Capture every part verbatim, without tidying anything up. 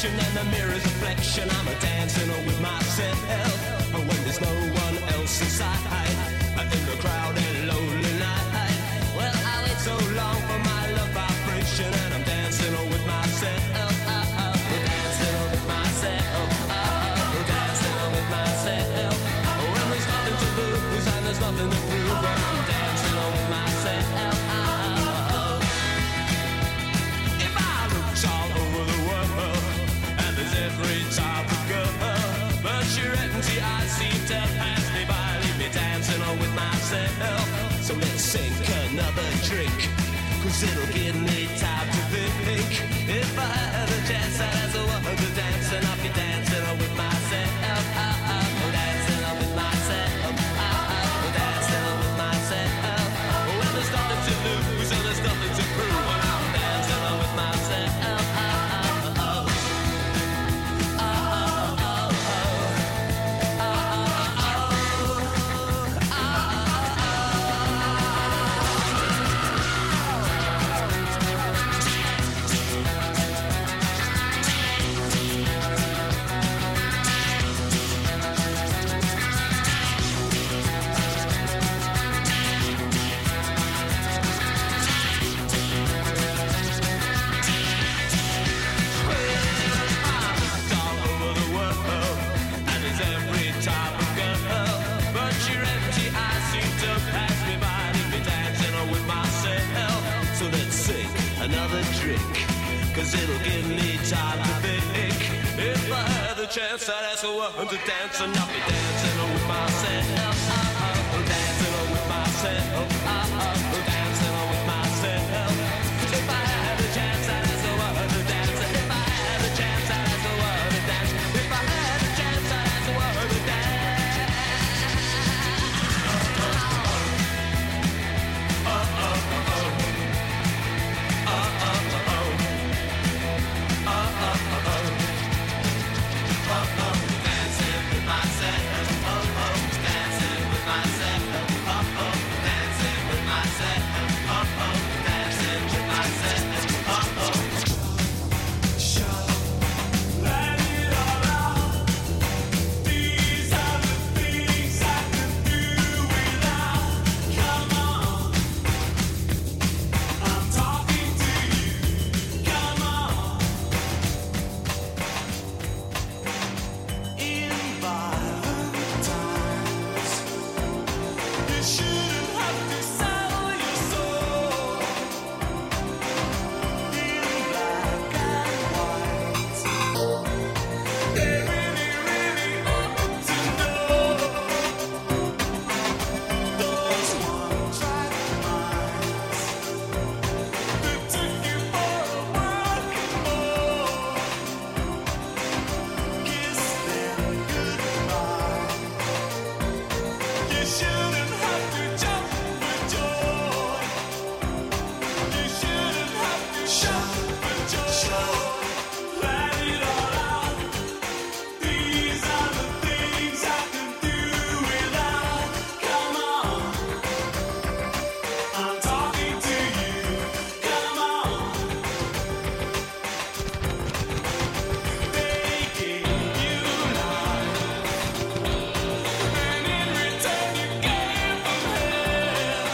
direction and the mirror's reflection. I'm a dancing with myself when there's no one else inside. In the crowded lonely night. Well, I wait so long for my love vibration, and I'm dancing with myself. Dancing with myself. Dancing with myself. When there's nothing to lose and there's nothing to prove, when I'm dancing with myself. If I look all over the world, and there's every type of girl, but your empty eyes seem to pass me by, leave me dancing with myself. So let's sink another drink, cause it'll give me time to think. If I had a chance, I'd ask a woman to dance, and I'll be dancing with myself. Dancing with myself. Dancing with myself. When there's nothing to lose and there's nothing to prove, when I'm dancing with myself. Another drink, cause it'll give me time to think. If I had the chance, I'd ask a woman to dance, and I'll be dancing with myself. Dancing with myself. Dancing with myself. If I had a chance, I'd ask a woman to dance. If I had a chance, I'd ask a woman to dance. If I had a chance, I'd ask a woman to dance. Oh, oh, oh, oh. Dancing with myself, oh oh, dancing with myself, oh oh, dancing with myself, oh oh, dancing with myself, oh oh. Show, let it all out. These are the things I can do without. Come on, I'm talking to you. Come on. In violent times, you shouldn't have to sell your soul. In black and white, they really, really ought to know. Those one-track minds that took you for a working ball. Kiss them goodbye. You shouldn't have to jump for joy. You shouldn't have to shout for joy. Let it all out. These are the things I can do without. Come on, I'm talking to you. Come on. They gave you life, and in return you gave them hell.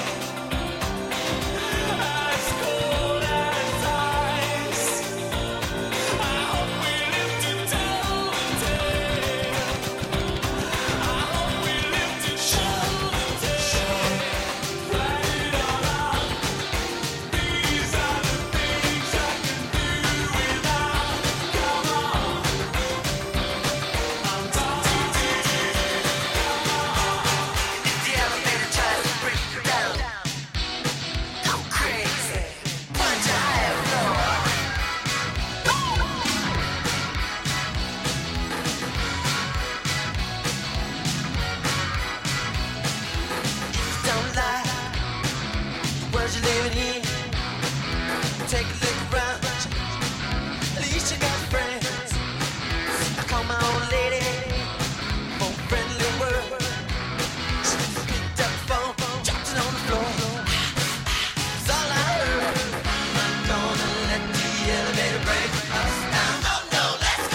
As cold as ice. I hope we live to tell the tale. I hope we live to show the tale. Write it all out. These are the things I can do without. Come on, I'm talking to you. If the elevator tries to break you down, go crazy. Punch a higher floor. Don't lie. The world you're living in. Take a look around. At least you got friends. I call my old lady for a friendly word. She picked up the phone, dropped it on the floor. It's all I heard. I'm not gonna let the elevator break us down. Oh no, let's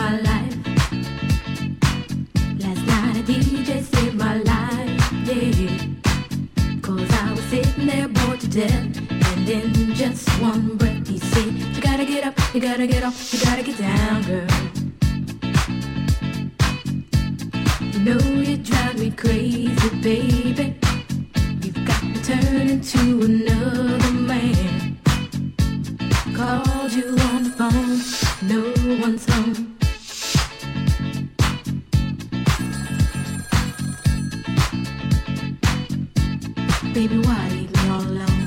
my life. Last night a D J saved my life, yeah. Cause I was sitting there bored to death, and in just one breath he said, you gotta get up, you gotta get off, you gotta get down, girl. You know you drive me crazy, baby. You've got to turn into another man. Called you on the phone, no one's home. Baby, why leave me all alone?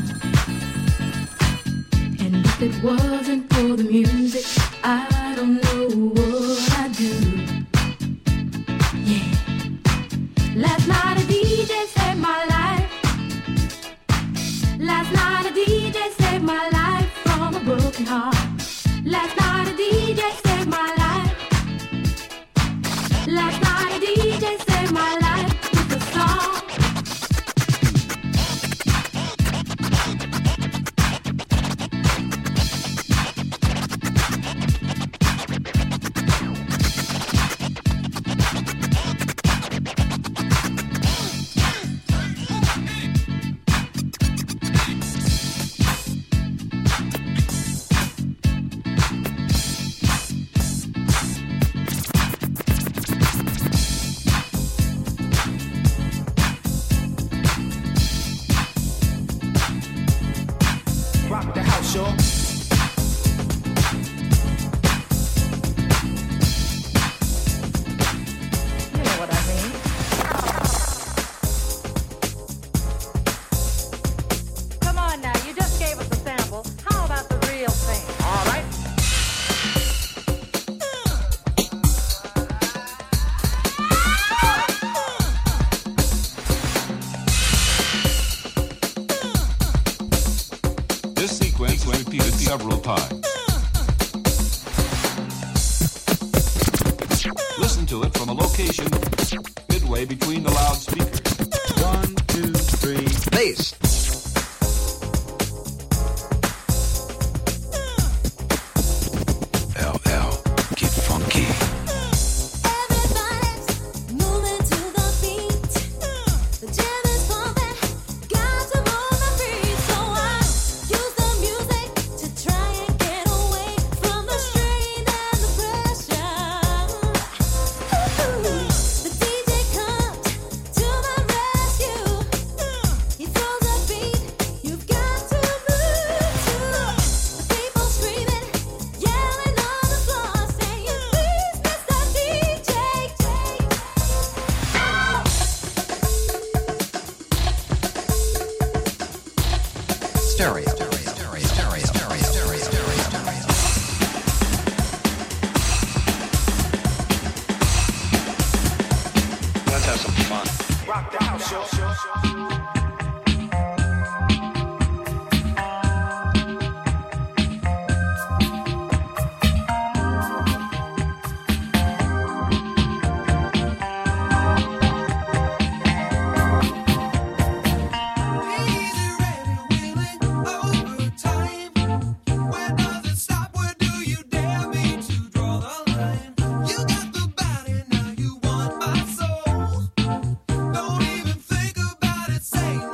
And if it wasn't for the music, I don't know what I'd do. Yeah. Last night a D J saved my life. Last night a D J saved my life from a broken heart. Last night a D J saved my life. Last night a D J saved my life with a song. Several times. Listen to it from a location midway between the loudspeakers. One, two, three, bass. L L, get funky. Stereo. Let's have some fun. Rock the house, show. Don't even think about it, say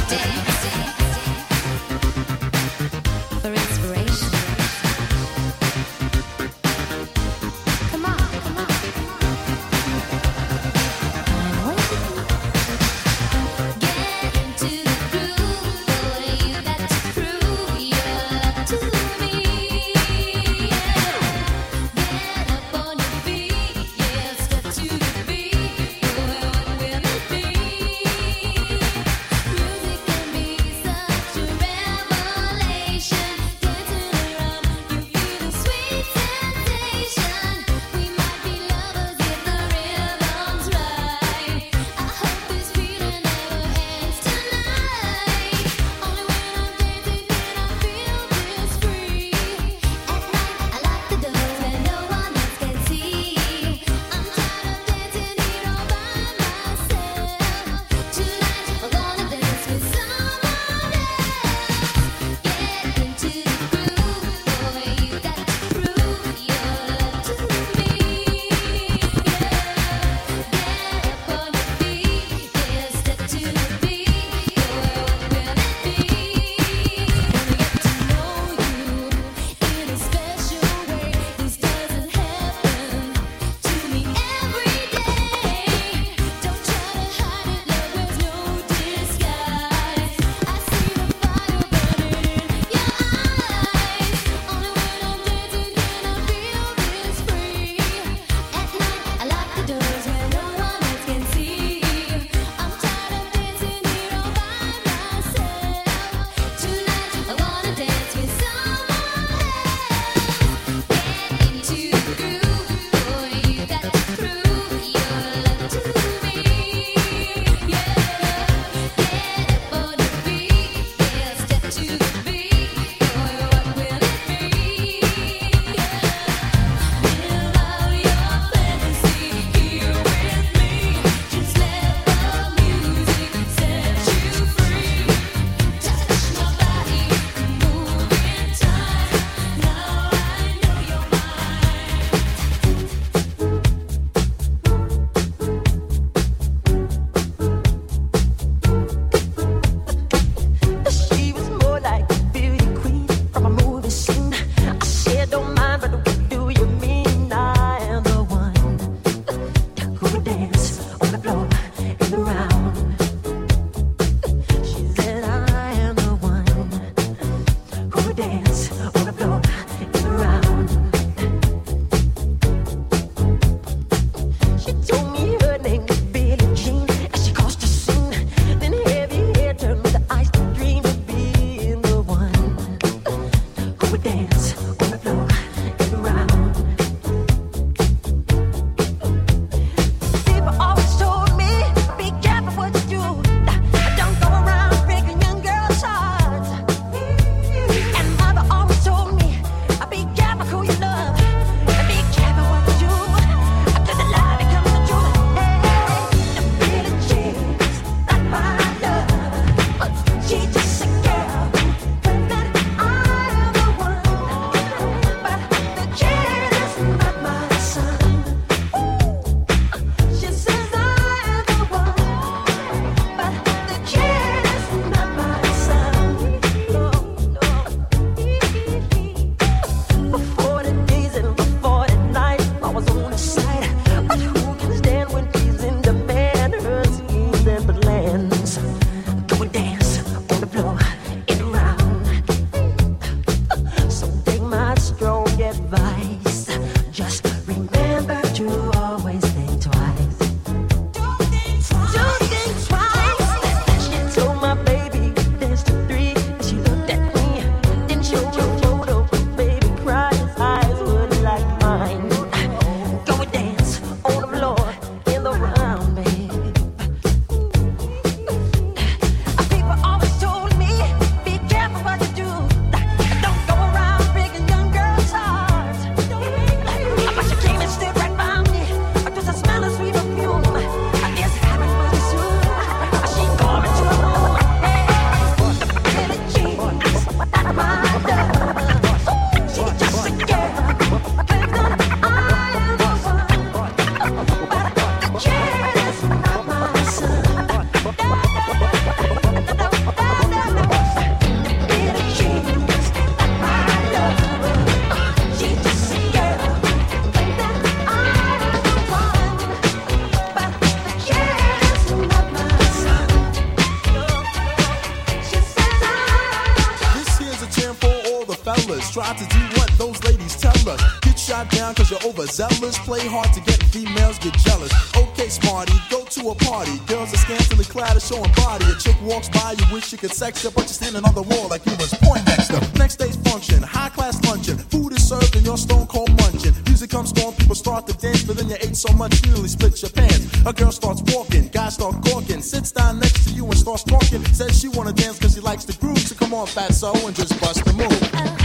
Music can be us try to do what those ladies tell us. Get shot down cause you're overzealous. Play hard to get females get jealous. Okay, smarty, go to a party. Girls are scantily clad and showing body. A chick walks by, you wish you could sex her, but you're standing on the wall like you was Poindexter. Next day's function, high class luncheon. Food is served and you're stone cold munching. Music comes on, people start to dance, but then you ate so much you nearly split your pants. A girl starts walking, guys start gawking, sits down next to you and starts talking. Says she wanna dance cause she likes the groove, so come on fatso and just bust the move.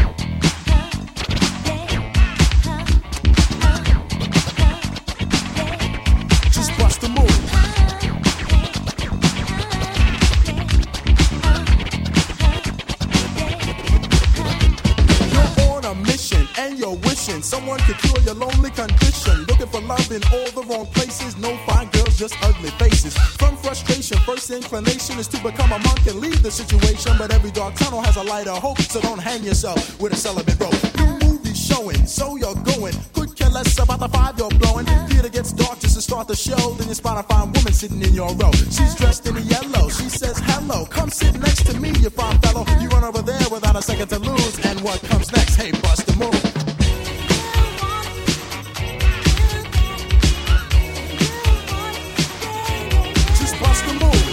Just bust the move. You're on a mission and you're wishing someone could cure your lonely condition. Looking for love in all the wrong places. No fine girls, just ugly faces. From frustration, first inclination is to become a monk and leave the situation. But every dark tunnel has a light of hope, so don't hang yourself with a celibate rope. New movie showing, so you're going. Could care less about the five you're blowing. Theater gets dark just to start the show. Then you spot a fine woman sitting in your row. She's dressed in yellow. She says hello. Come sit next to me, you fine fellow. You run over there without a second to lose. And what comes next? Hey, bust the move. Just bust the move.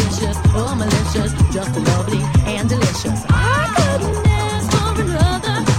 just lovely and delicious. I couldn't ask for another.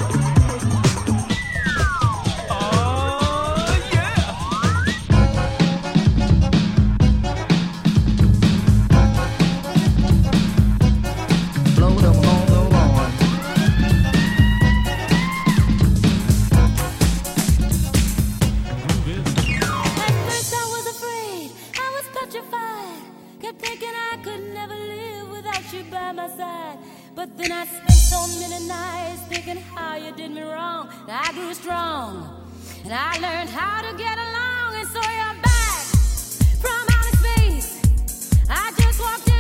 you by my side. But then I spent so many nights thinking how you did me wrong. And I grew strong, and I learned how to get along. And so you're back from outer space. I just walked in.